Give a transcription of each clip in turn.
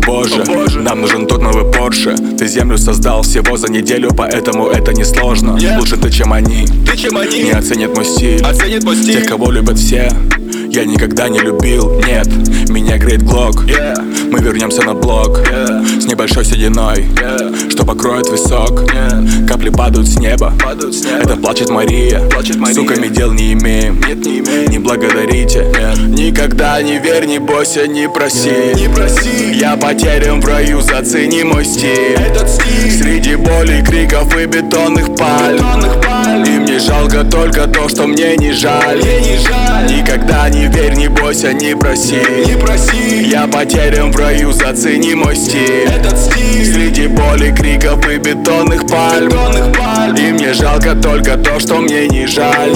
боже, нам нужен тот новый Порше. Ты землю создал всего за неделю, поэтому это несложно. Лучше ты, чем они. Не оценят мой стиль. Тех, кого любят все, я никогда не любил. Нет, меня греет глок. Мы вернемся на блок с небольшой сединой, что покроет висок. Капли падают с неба, это плачет Мария. Суками дел не имеем, не благодарите. Никогда не верь, не бойся, не проси. Я потерян в раю, зацени мой стиль. Среди боли, криков и бетонных пальм. И мне жалко только то, что мне не жаль. Никогда не верь, не бойся, не проси. Я потерян в раю, зацени мой стиль. Среди боли, криков и бетонных пальм. И мне жалко только то, что мне не жаль.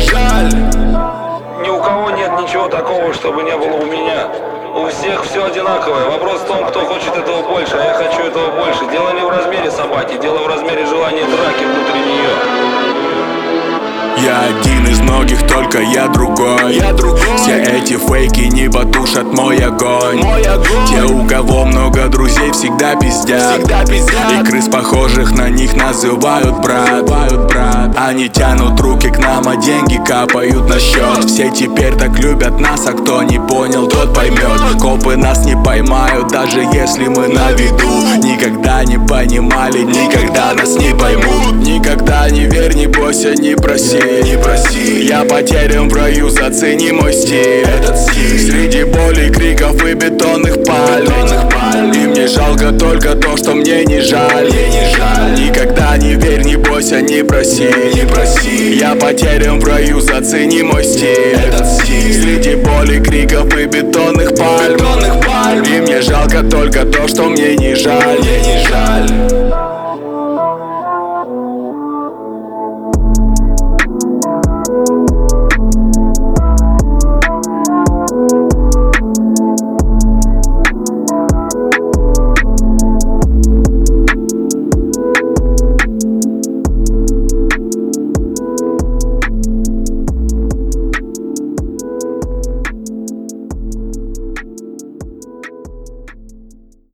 Ни у кого нет ничего такого, чтобы не было у меня. У всех все одинаковое. Вопрос в том, кто хочет этого больше, а я хочу этого больше. Дело не в размере собаки, дело в размере желания драки внутри нее. Я один из многих, только я другой. Все эти фейки не потушат мой огонь. Те, у кого много друзей, всегда пиздят. И крыс, похожих на них, называют брат. Они тянут руки к нам, а деньги капают на счет. Все теперь так любят нас, а кто не понял, тот поймет. Копы нас не поймают, даже если мы на виду. Никогда не понимали, никогда нас не поймут. Никогда не верь, не бойся, не проси. Я потерян в раю, зацени мой стиль. Среди боли, криков и бетонных пальм. И мне жалко только то, что мне не жаль. Никогда не верь, не бойся, не проси. Я потерян в раю, зацени мой стиль. Среди боли, криков и бетонных пальм. И мне жалко только то, что мне не жаль.